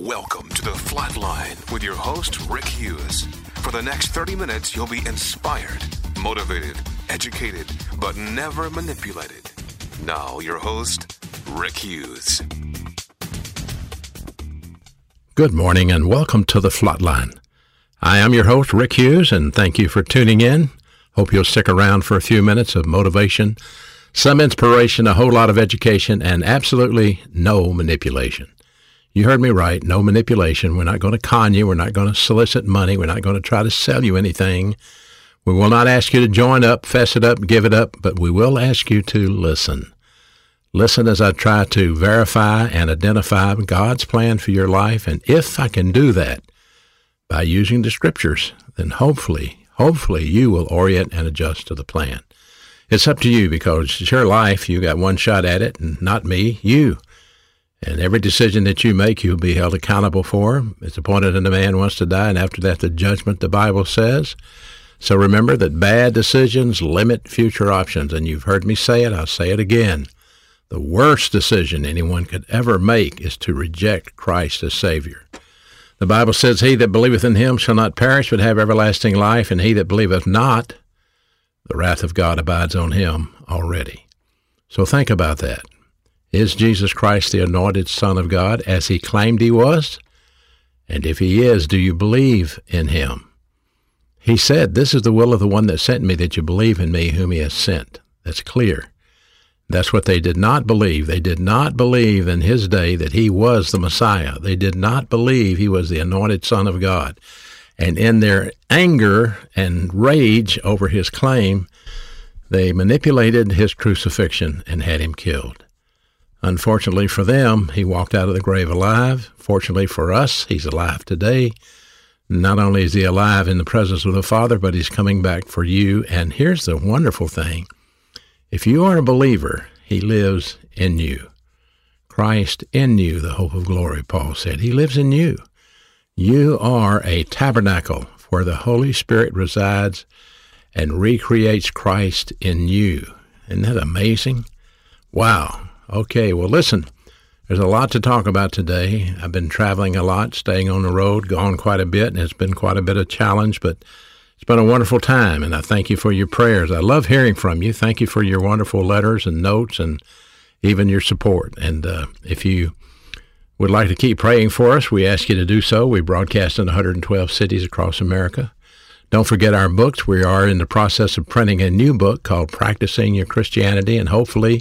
Welcome to The Flatline with your host, Rick Hughes. For the next 30 minutes, you'll be inspired, motivated, educated, but never manipulated. Now, your host, Rick Hughes. Good morning and welcome to The Flatline. I am your host, Rick Hughes, and thank you for tuning in. Hope you'll stick around for a few minutes of motivation, some inspiration, a whole lot of education, and absolutely no manipulation. You heard me right, no manipulation. We're not going to con you. We're not going to solicit money. We're not going to try to sell you anything. We will not ask you to join up, fess it up, give it up, but we will ask you to listen. Listen as I try to verify and identify God's plan for your life, and if I can do that by using the Scriptures, then hopefully you will orient and adjust to the plan. It's up to you because it's your life. You got one shot at it, and not me, you. And every decision that you make, you'll be held accountable for. It's appointed unto man once to die, and after that, the judgment, the Bible says. So remember that bad decisions limit future options. And you've heard me say it, I'll say it again. The worst decision anyone could ever make is to reject Christ as Savior. The Bible says, he that believeth in him shall not perish, but have everlasting life, and he that believeth not, the wrath of God abides on him already. So think about that. Is Jesus Christ the anointed Son of God as he claimed he was? And if he is, do you believe in him? He said, this is the will of the one that sent me, that you believe in me whom he has sent. That's clear. That's what they did not believe. They did not believe in his day that he was the Messiah. They did not believe he was the anointed Son of God. And in their anger and rage over his claim, they manipulated his crucifixion and had him killed. Unfortunately for them, he walked out of the grave alive. Fortunately for us, he's alive today. Not only is he alive in the presence of the Father, but he's coming back for you. And here's the wonderful thing. If you are a believer, he lives in you. Christ in you, the hope of glory, Paul said. He lives in you. You are a tabernacle where the Holy Spirit resides and recreates Christ in you. Isn't that amazing? Wow. Okay, well, listen, there's a lot to talk about today. I've been traveling a lot, staying on the road, gone quite a bit, and it's been quite a bit of challenge, but it's been a wonderful time, and I thank you for your prayers. I love hearing from you. Thank you for your wonderful letters and notes and even your support. And if you would like to keep praying for us, we ask you to do so. We broadcast in 112 cities across America. Don't forget our books. We are in the process of printing a new book called Practicing Your Christianity, and hopefully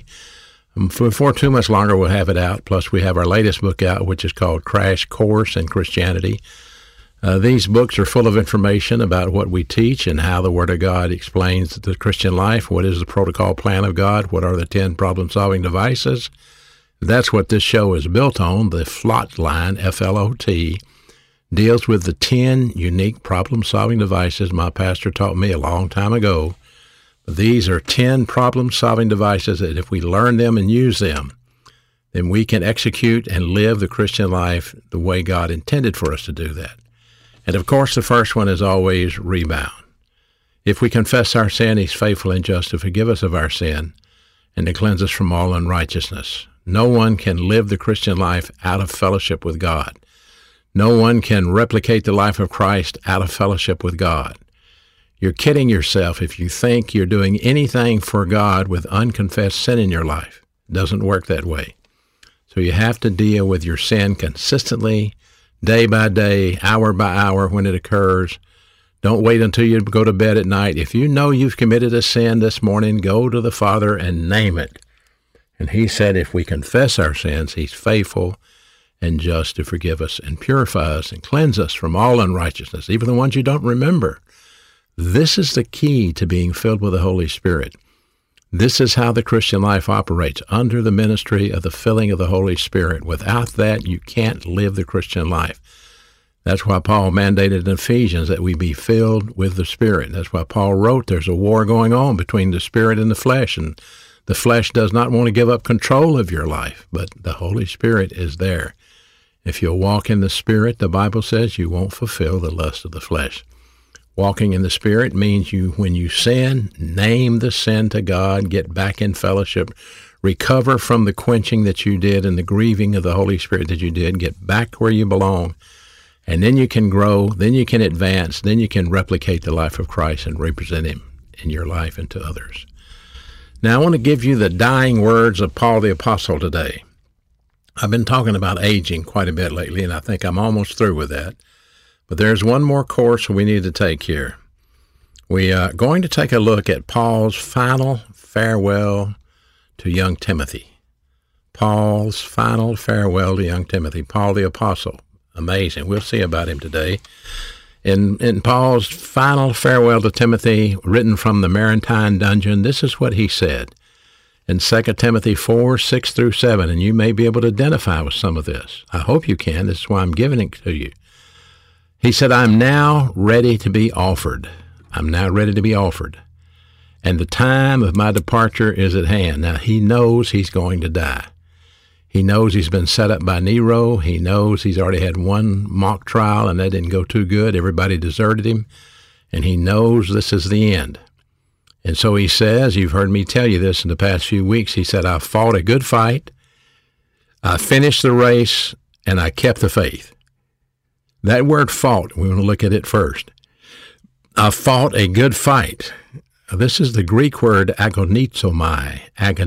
before too much longer, we'll have it out. Plus, we have our latest book out, which is called Crash Course in Christianity. These books are full of information about what we teach and how the Word of God explains the Christian life. What is the protocol plan of God? What are the 10 problem-solving devices? That's what this show is built on. The Flatline, F-L-O-T, deals with the 10 unique problem-solving devices my pastor taught me a long time ago. These are 10 problem-solving devices that if we learn them and use them, then we can execute and live the Christian life the way God intended for us to do that. And of course, the first one is always rebound. If we confess our sin, he's faithful and just to forgive us of our sin and to cleanse us from all unrighteousness. No one can live the Christian life out of fellowship with God. No one can replicate the life of Christ out of fellowship with God. You're kidding yourself if you think you're doing anything for God with unconfessed sin in your life. It doesn't work that way. So you have to deal with your sin consistently, day by day, hour by hour when it occurs. Don't wait until you go to bed at night. If you know you've committed a sin this morning, go to the Father and name it. And he said if we confess our sins, he's faithful and just to forgive us and purify us and cleanse us from all unrighteousness, even the ones you don't remember. This is the key to being filled with the Holy Spirit. This is how the Christian life operates, under the ministry of the filling of the Holy Spirit. Without that, you can't live the Christian life. That's why Paul mandated in Ephesians that we be filled with the Spirit. That's why Paul wrote there's a war going on between the Spirit and the flesh, and the flesh does not want to give up control of your life, but the Holy Spirit is there. If you'll walk in the Spirit, the Bible says you won't fulfill the lust of the flesh. Walking in the Spirit means when you sin, name the sin to God, get back in fellowship, recover from the quenching that you did and the grieving of the Holy Spirit that you did, get back where you belong, and then you can grow, then you can advance, then you can replicate the life of Christ and represent Him in your life and to others. Now, I want to give you the dying words of Paul the Apostle today. I've been talking about aging quite a bit lately, and I think I'm almost through with that. But there's one more course we need to take here. We are going to take a look at Paul's final farewell to young Timothy. Paul's final farewell to young Timothy, Paul the Apostle. Amazing. We'll see about him today. In Paul's final farewell to Timothy, written from the Mamertine dungeon, this is what he said in 2 Timothy 4, 6 through 7, and you may be able to identify with some of this. I hope you can. This is why I'm giving it to you. He said, I'm now ready to be offered. I'm now ready to be offered. And the time of my departure is at hand. Now, he knows he's going to die. He knows he's been set up by Nero. He knows he's already had one mock trial, and that didn't go too good. Everybody deserted him. And he knows this is the end. And so he says, you've heard me tell you this in the past few weeks, he said, I fought a good fight, I finished the race, and I kept the faith. That word fought, we want to look at it first. I fought a good fight. This is the Greek word agonizomai,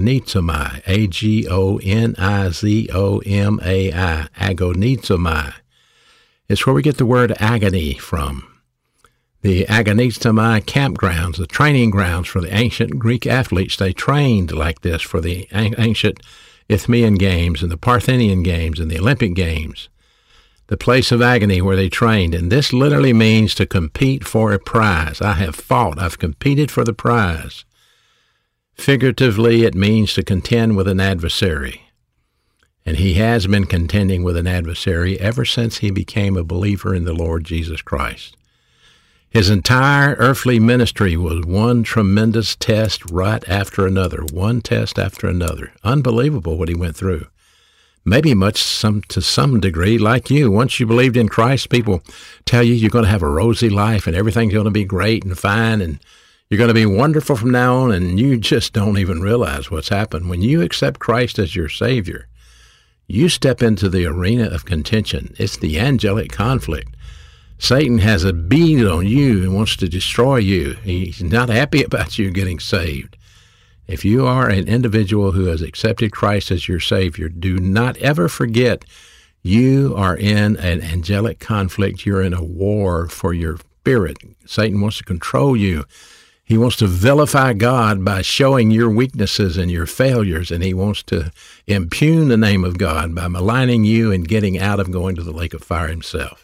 agonizomai, agonizomai. It's where we get the word agony from. The agonizomai campgrounds, the training grounds for the ancient Greek athletes, they trained like this for the ancient Isthmian Games and the Parthenian Games and the Olympic Games. The place of agony where they trained. And this literally means to compete for a prize. I have fought. I've competed for the prize. Figuratively, it means to contend with an adversary. And he has been contending with an adversary ever since he became a believer in the Lord Jesus Christ. His entire earthly ministry was one tremendous test right after another, one test after another. Unbelievable what he went through. Maybe to some degree, like you. Once you believed in Christ, people tell you you're going to have a rosy life and everything's going to be great and fine and you're going to be wonderful from now on, and you just don't even realize what's happened. When you accept Christ as your Savior, you step into the arena of contention. It's the angelic conflict. Satan has a bead on you and wants to destroy you. He's not happy about you getting saved. If you are an individual who has accepted Christ as your Savior, do not ever forget you are in an angelic conflict. You're in a war for your spirit. Satan wants to control you. He wants to vilify God by showing your weaknesses and your failures, and he wants to impugn the name of God by maligning you and getting out of going to the lake of fire himself.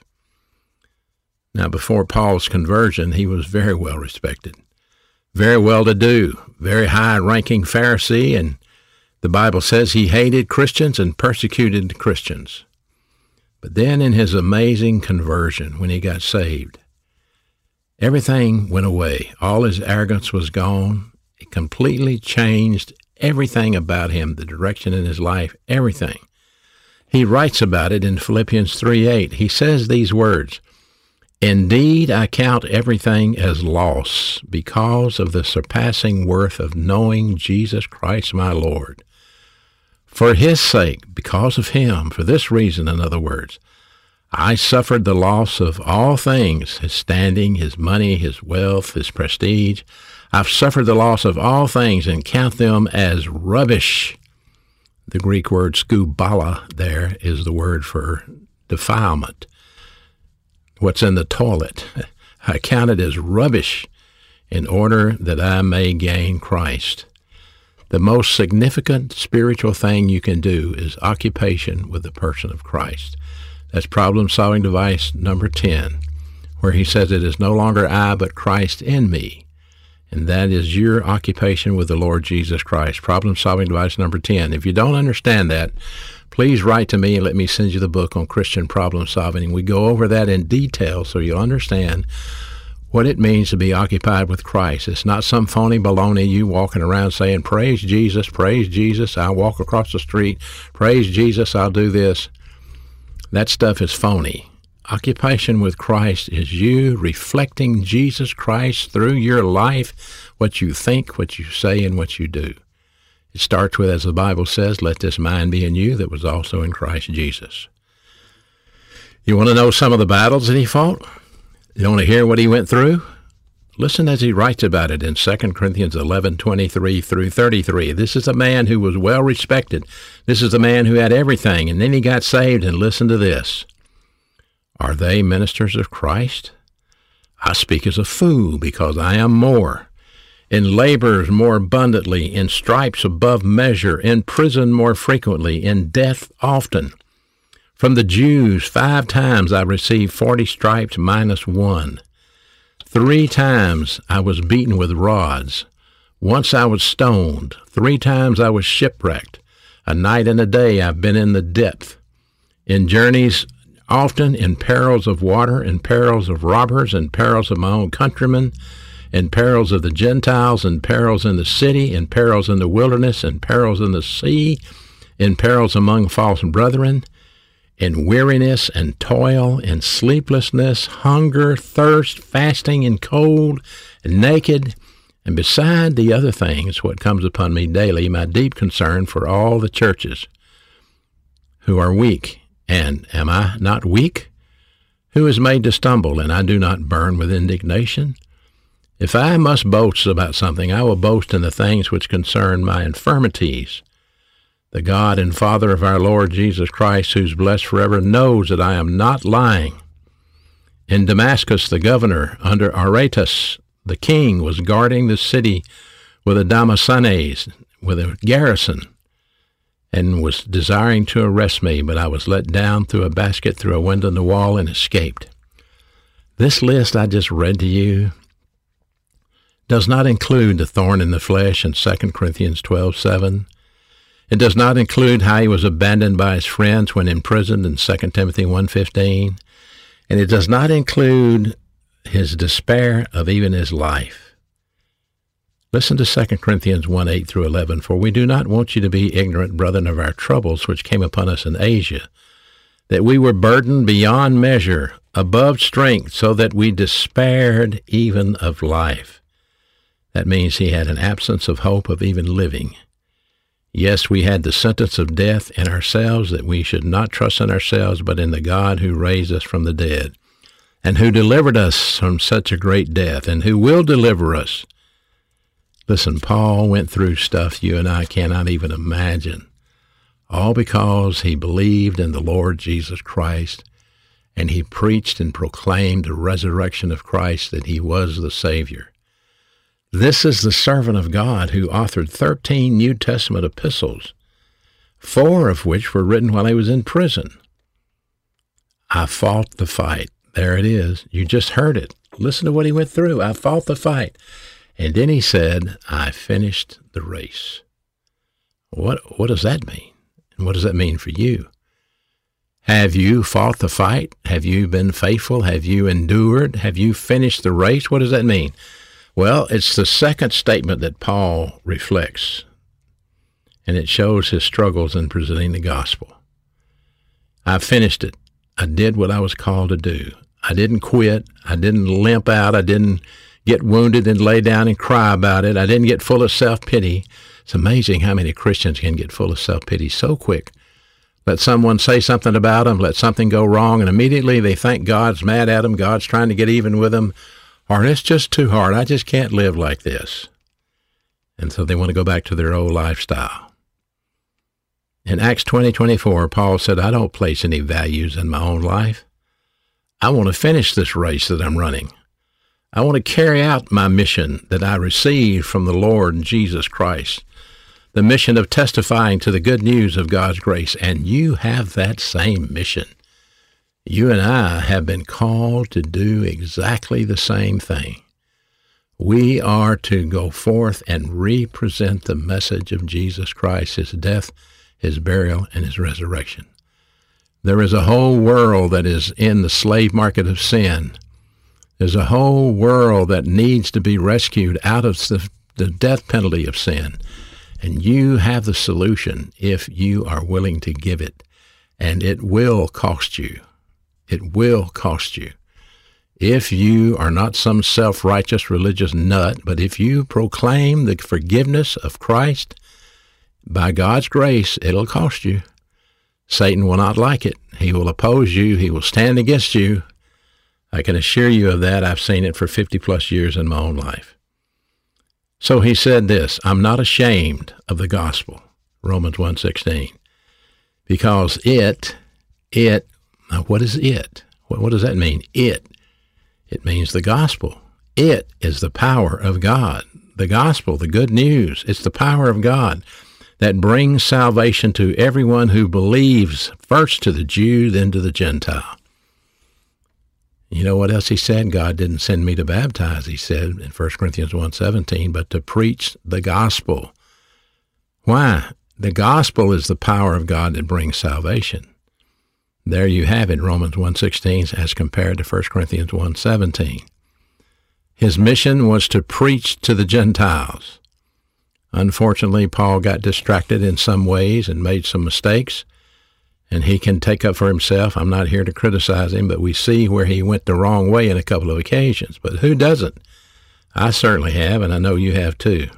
Now, before Paul's conversion, he was very well respected. Very well-to-do, very high-ranking Pharisee, and the Bible says he hated Christians and persecuted Christians. But then in his amazing conversion, when he got saved, everything went away. All his arrogance was gone. It completely changed everything about him, the direction in his life, everything. He writes about it in Philippians 3:8. He says these words, Indeed, I count everything as loss because of the surpassing worth of knowing Jesus Christ my Lord. For his sake, because of him, for this reason, in other words, I suffered the loss of all things, his standing, his money, his wealth, his prestige. I've suffered the loss of all things and count them as rubbish. The Greek word skubala there is the word for defilement. What's in the toilet. I count it as rubbish in order that I may gain Christ. The most significant spiritual thing you can do is occupation with the person of Christ. That's problem-solving device number 10, where he says it is no longer I, but Christ in me. And that is your occupation with the Lord Jesus Christ. Problem-solving device number 10. If you don't understand that, please write to me and let me send you the book on Christian problem solving. And we go over that in detail so you'll understand what it means to be occupied with Christ. It's not some phony baloney you walking around saying, praise Jesus, I'll walk across the street, praise Jesus, I'll do this. That stuff is phony. Occupation with Christ is you reflecting Jesus Christ through your life, what you think, what you say, and what you do. It starts with, as the Bible says, let this mind be in you that was also in Christ Jesus. You want to know some of the battles that he fought? You want to hear what he went through? Listen as he writes about it in 2 Corinthians 11:23 through 33. This is a man who was well respected. This is a man who had everything, and then he got saved, and listen to this. Are they ministers of Christ? I speak as a fool, because I am more. In labors more abundantly, in stripes above measure, in prison more frequently, in death often. From the Jews 5 times I received 40 stripes minus 1. 3 times I was beaten with rods. Once I was stoned. 3 times I was shipwrecked. A night and a day I've been in the depth. In journeys often, in perils of water, in perils of robbers, in perils of my own countrymen, in perils of the Gentiles, in perils in the city, in perils in the wilderness, in perils in the sea, in perils among false brethren, in weariness and toil, in sleeplessness, hunger, thirst, fasting and cold, and naked, and beside the other things, what comes upon me daily, my deep concern for all the churches who are weak. And am I not weak? Who is made to stumble, and I do not burn with indignation? If I must boast about something, I will boast in the things which concern my infirmities. The God and Father of our Lord Jesus Christ, who's blessed forever, knows that I am not lying. In Damascus, the governor, under Aretas, the king, was guarding the city with a Damasanes, with a garrison, and was desiring to arrest me, but I was let down through a basket through a window in the wall and escaped. This list I just read to you does not include the thorn in the flesh in 2 Corinthians 12:7. It does not include how he was abandoned by his friends when imprisoned in 2 Timothy 1:15. And it does not include his despair of even his life. Listen to 2 Corinthians 1:8 through 11. For we do not want you to be ignorant, brethren, of our troubles which came upon us in Asia, that we were burdened beyond measure, above strength, so that we despaired even of life. That means he had an absence of hope of even living. Yes, we had the sentence of death in ourselves, that we should not trust in ourselves, but in the God who raised us from the dead, and who delivered us from such a great death, and who will deliver us. Listen, Paul went through stuff you and I cannot even imagine, all because he believed in the Lord Jesus Christ, and he preached and proclaimed the resurrection of Christ, that he was the Savior. This is the servant of God who authored 13 New Testament epistles, 4 of which were written while he was in prison. I fought the fight. There it is. You just heard it. Listen to what he went through. I fought the fight. And then he said, I finished the race. What does that mean? And what does that mean for you? Have you fought the fight? Have you been faithful? Have you endured? Have you finished the race? What does that mean? Well, it's the second statement that Paul reflects, and it shows his struggles in presenting the gospel. I finished it. I did what I was called to do. I didn't quit. I didn't limp out. I didn't get wounded and lay down and cry about it. I didn't get full of self-pity. It's amazing how many Christians can get full of self-pity so quick. Let someone say something about them, let something go wrong, and immediately they think God's mad at them, God's trying to get even with them, or it's just too hard. I just can't live like this. And so they want to go back to their old lifestyle. In Acts 20:24, Paul said, I don't place any values in my own life. I want to finish this race that I'm running. I want to carry out my mission that I received from the Lord Jesus Christ, the mission of testifying to the good news of God's grace. And you have that same mission. You and I have been called to do exactly the same thing. We are to go forth and represent the message of Jesus Christ, his death, his burial, and his resurrection. There is a whole world that is in the slave market of sin. There's a whole world that needs to be rescued out of the death penalty of sin. And you have the solution if you are willing to give it. And it will cost you. It will cost you. If you are not some self-righteous religious nut, but if you proclaim the forgiveness of Christ, by God's grace, it'll cost you. Satan will not like it. He will oppose you. He will stand against you. I can assure you of that. I've seen it for 50-plus years in my own life. So he said this, I'm not ashamed of the gospel, Romans 1:16, because now what is it? What does that mean? It means the gospel. It is the power of God. The gospel, the good news, it's the power of God that brings salvation to everyone who believes, first to the Jew, then to the Gentile. You know what else he said? God didn't send me to baptize, he said in 1 Corinthians 1:17, but to preach the gospel. Why? The gospel is the power of God that brings salvation. There you have it, Romans 1:16, as compared to 1 Corinthians 1:17. His mission was to preach to the Gentiles. Unfortunately, Paul got distracted in some ways and made some mistakes, and he can take up for himself. I'm not here to criticize him, but we see where he went the wrong way in a couple of occasions. But who doesn't? I certainly have, and I know you have too.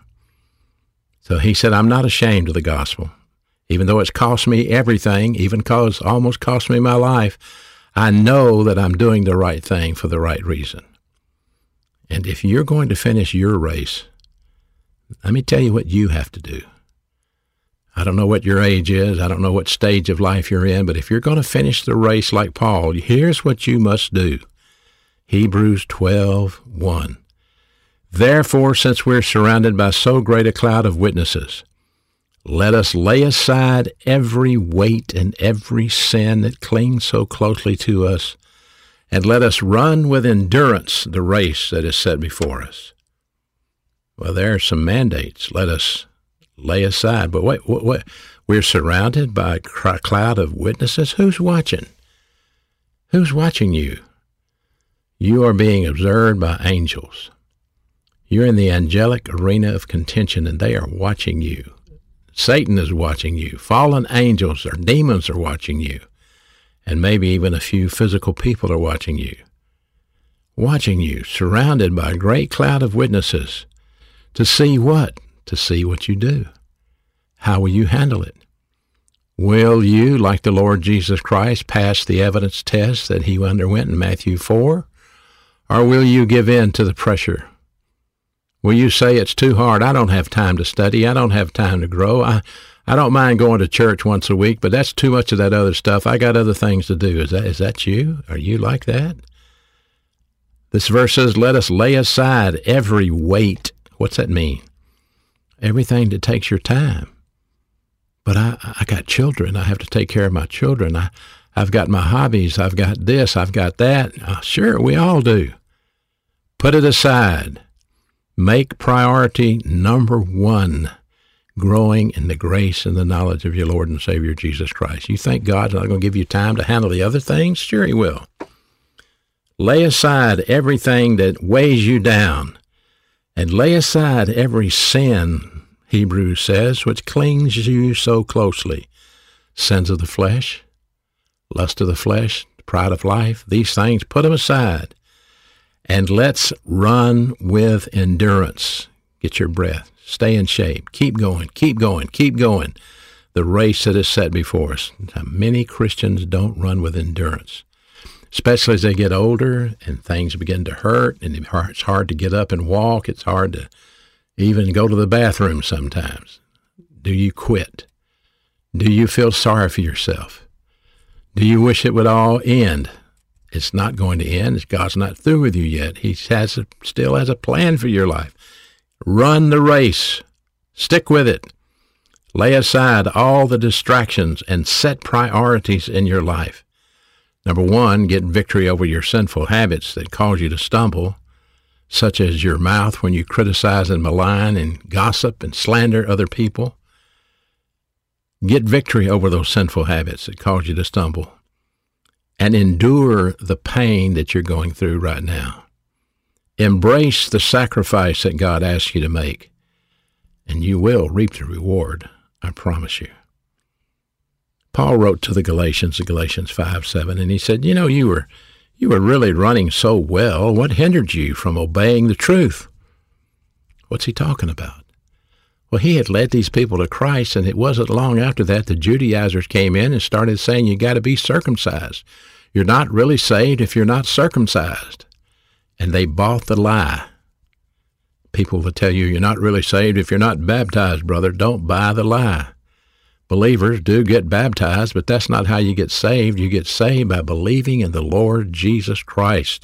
So he said, I'm not ashamed of the gospel. Even though it's cost me everything, even almost cost me my life, I know that I'm doing the right thing for the right reason. And if you're going to finish your race, let me tell you what you have to do. I don't know what your age is. I don't know what stage of life you're in, but if you're going to finish the race like Paul, here's what you must do. Hebrews 12:1. Therefore, since we're surrounded by so great a cloud of witnesses, let us lay aside every weight and every sin that clings so closely to us, and let us run with endurance the race that is set before us. Well, there are some mandates. Let us lay aside. But wait, we're surrounded by a cloud of witnesses. Who's watching? Who's watching you? You are being observed by angels. You're in the angelic arena of contention, and they are watching you. Satan is watching you. Fallen angels or demons are watching you. And maybe even a few physical people are watching you. Watching you, surrounded by a great cloud of witnesses. To see what? To see what you do. How will you handle it? Will you, like the Lord Jesus Christ, pass the evidence test that he underwent in Matthew 4? Or will you give in to the pressure? Will you say it's too hard? I don't have time to study. I don't have time to grow. I don't mind going to church once a week, but that's too much of that other stuff. I got other things to do. Is that you? Are you like that? This verse says, let us lay aside every weight. What's that mean? Everything that takes your time. But I got children. I have to take care of my children. I've got my hobbies. I've got this. I've got that. Sure, we all do. Put it aside. Make priority number one, growing in the grace and the knowledge of your Lord and Savior Jesus Christ. You think God's not going to give you time to handle the other things? Sure he will. Lay aside everything that weighs you down, and lay aside every sin, Hebrews says, which clings you so closely. Sins of the flesh, lust of the flesh, pride of life, these things, put them aside. And let's run with endurance. Get your breath. Stay in shape. Keep going, keep going, keep going. The race that is set before us. Now, many Christians don't run with endurance, especially as they get older and things begin to hurt, and it's hard to get up and walk. It's hard to even go to the bathroom sometimes. Do you quit? Do you feel sorry for yourself? Do you wish it would all end? It's not going to end. God's not through with you yet. He still has a plan for your life. Run the race. Stick with it. Lay aside all the distractions and set priorities in your life. Number one, get victory over your sinful habits that cause you to stumble, such as your mouth when you criticize and malign and gossip and slander other people. Get victory over those sinful habits that cause you to stumble. And endure the pain that you're going through right now. Embrace the sacrifice that God asks you to make, and you will reap the reward, I promise you. Paul wrote to the Galatians in Galatians 5:7, and he said, you were really running so well. What hindered you from obeying the truth? What's he talking about? Well, he had led these people to Christ, and it wasn't long after that the Judaizers came in and started saying you got to be circumcised. You're not really saved if you're not circumcised. And they bought the lie. People will tell you you're not really saved if you're not baptized, brother. Don't buy the lie. Believers do get baptized, but that's not how you get saved. You get saved by believing in the Lord Jesus Christ.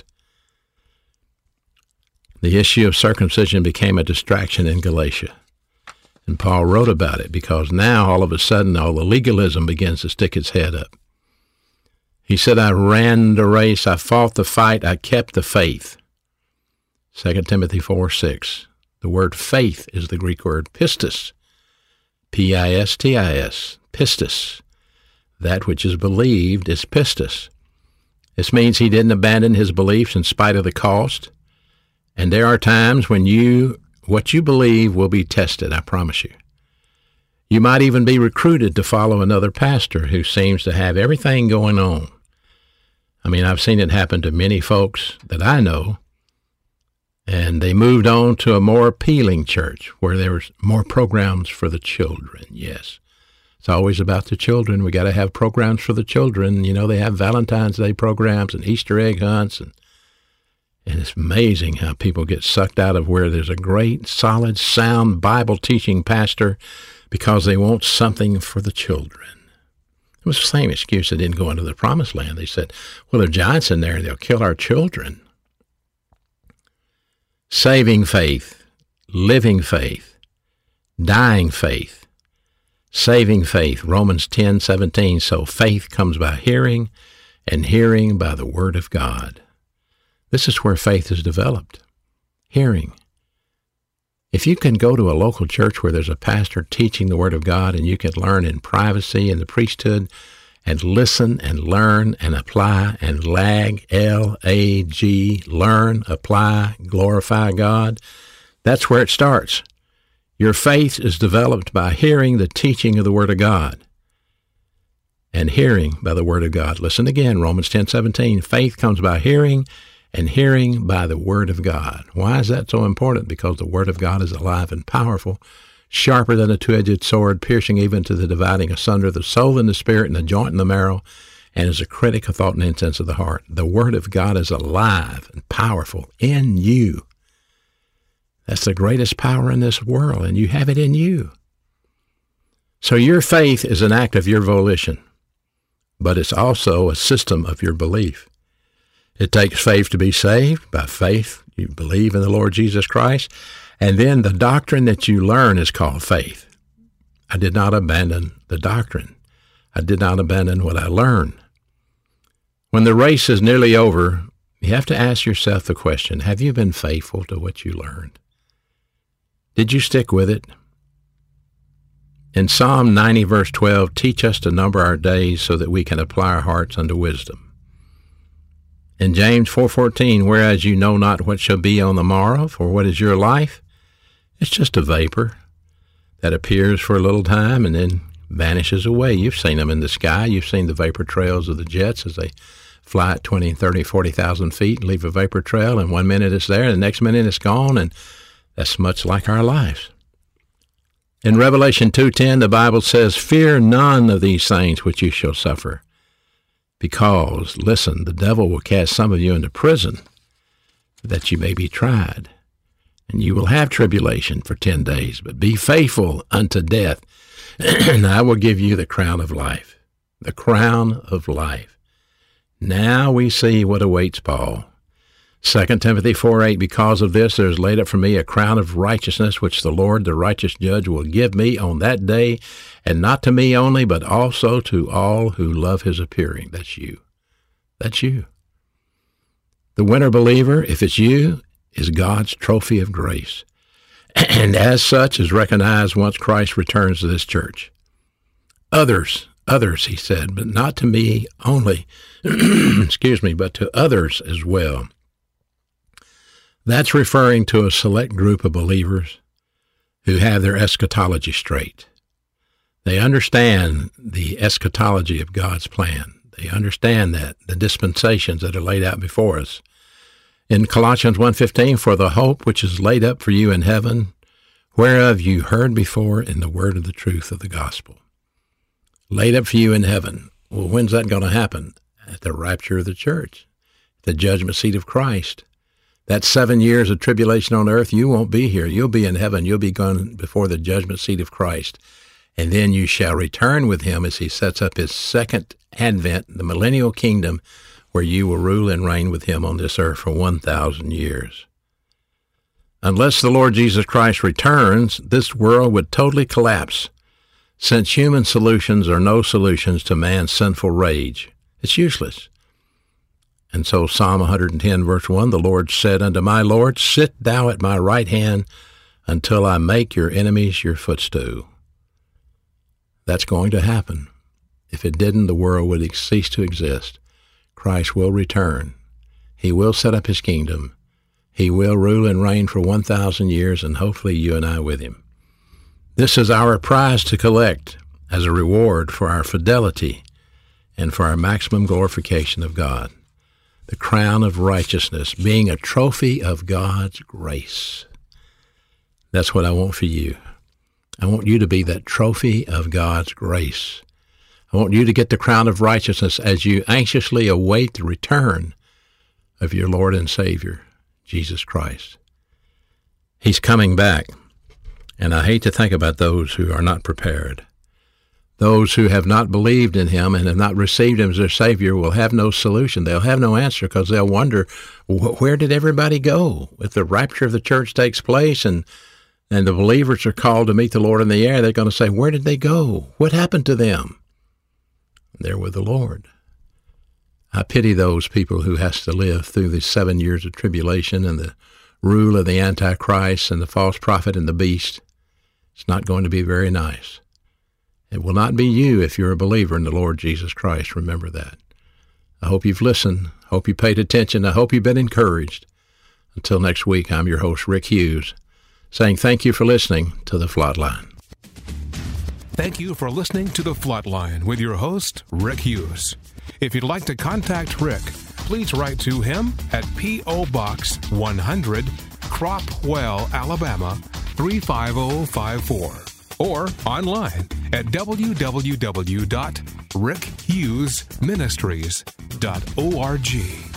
The issue of circumcision became a distraction in Galatia. And Paul wrote about it because now all of a sudden all the legalism begins to stick its head up. He said, I ran the race, I fought the fight, I kept the faith. 2 Timothy 4:6. The word faith is the Greek word pistis. P-I-S-T-I-S. Pistis. That which is believed is pistis. This means he didn't abandon his beliefs in spite of the cost. And there are times when what you believe will be tested, I promise you. You might even be recruited to follow another pastor who seems to have everything going on. I mean, I've seen it happen to many folks that I know, and they moved on to a more appealing church where there was more programs for the children. Yes, it's always about the children. We got to have programs for the children. They have Valentine's Day programs and Easter egg hunts, and it's amazing how people get sucked out of where there's a great, solid, sound Bible-teaching pastor because they want something for the children. It was the same excuse they didn't go into the promised land. They said, well, there are giants in there and they'll kill our children. Saving faith, living faith, dying faith, saving faith. Romans 10:17. So faith comes by hearing, and hearing by the word of God. This is where faith is developed. Hearing. If you can go to a local church where there's a pastor teaching the Word of God and you can learn in privacy in the priesthood and listen and learn and apply and L-A-G, learn, apply, glorify God, that's where it starts. Your faith is developed by hearing the teaching of the Word of God and hearing by the Word of God. Listen again, Romans 10:17. Faith comes by hearing, and hearing by the Word of God. Why is that so important? Because the Word of God is alive and powerful, sharper than a two-edged sword, piercing even to the dividing asunder the soul and the spirit and the joint and the marrow, and is a critic of thought and intents of the heart. The Word of God is alive and powerful in you. That's the greatest power in this world, and you have it in you. So your faith is an act of your volition, but it's also a system of your belief. It takes faith to be saved. By faith, you believe in the Lord Jesus Christ. And then the doctrine that you learn is called faith. I did not abandon the doctrine. I did not abandon what I learned. When the race is nearly over, you have to ask yourself the question, have you been faithful to what you learned? Did you stick with it? In Psalm 90, verse 12, teach us to number our days so that we can apply our hearts unto wisdom. In James 4:14, whereas you know not what shall be on the morrow, for what is your life? It's just a vapor that appears for a little time and then vanishes away. You've seen them in the sky. You've seen the vapor trails of the jets as they fly at 20, 30, 40,000 feet and leave a vapor trail, and 1 minute it's there, and the next minute it's gone, and that's much like our lives. In Revelation 2:10, the Bible says, fear none of these things which you shall suffer. Because, listen, the devil will cast some of you into prison that you may be tried. And you will have tribulation for 10 days, but be faithful unto death, and I will give you the crown of life. The crown of life. Now we see what awaits Paul. 2 Timothy 4:8, because of this there is laid up for me a crown of righteousness, which the Lord, the righteous judge, will give me on that day, and not to me only, but also to all who love his appearing. That's you. That's you. The winner believer, if it's you, is God's trophy of grace, and as such is recognized once Christ returns to this church. Others, he said, but not to me only, but to others as well. That's referring to a select group of believers who have their eschatology straight. They understand the eschatology of God's plan. They understand that, the dispensations that are laid out before us. In Colossians 1:15, for the hope which is laid up for you in heaven, whereof you heard before in the word of the truth of the gospel. Laid up for you in heaven. Well, when's that going to happen? At the rapture of the church, the judgment seat of Christ. That 7 years of tribulation on earth, you won't be here. You'll be in heaven. You'll be gone before the judgment seat of Christ. And then you shall return with him as he sets up his second advent, the millennial kingdom, where you will rule and reign with him on this earth for 1,000 years. Unless the Lord Jesus Christ returns, this world would totally collapse, since human solutions are no solutions to man's sinful rage. It's useless. And so Psalm 110, verse 1, the Lord said unto my Lord, sit thou at my right hand until I make your enemies your footstool. That's going to happen. If it didn't, the world would cease to exist. Christ will return. He will set up his kingdom. He will rule and reign for 1,000 years, and hopefully you and I with him. This is our prize to collect as a reward for our fidelity and for our maximum glorification of God. The crown of righteousness, being a trophy of God's grace. That's what I want for you. I want you to be that trophy of God's grace. I want you to get the crown of righteousness as you anxiously await the return of your Lord and Savior, Jesus Christ. He's coming back, and I hate to think about those who are not prepared. Those who have not believed in him and have not received him as their Savior will have no solution. They'll have no answer because they'll wonder, where did everybody go? If the rapture of the church takes place and the believers are called to meet the Lord in the air, they're going to say, where did they go? What happened to them? They're with the Lord. I pity those people who has to live through the 7 years of tribulation and the rule of the Antichrist and the false prophet and the beast. It's not going to be very nice. It will not be you if you're a believer in the Lord Jesus Christ. Remember that. I hope you've listened. Hope you paid attention. I hope you've been encouraged. Until next week, I'm your host, Rick Hughes, saying thank you for listening to The Floodline. Thank you for listening to The Floodline with your host, Rick Hughes. If you'd like to contact Rick, please write to him at P.O. Box 100, Cropwell, Alabama 35054, or online at www.rickhughesministries.org.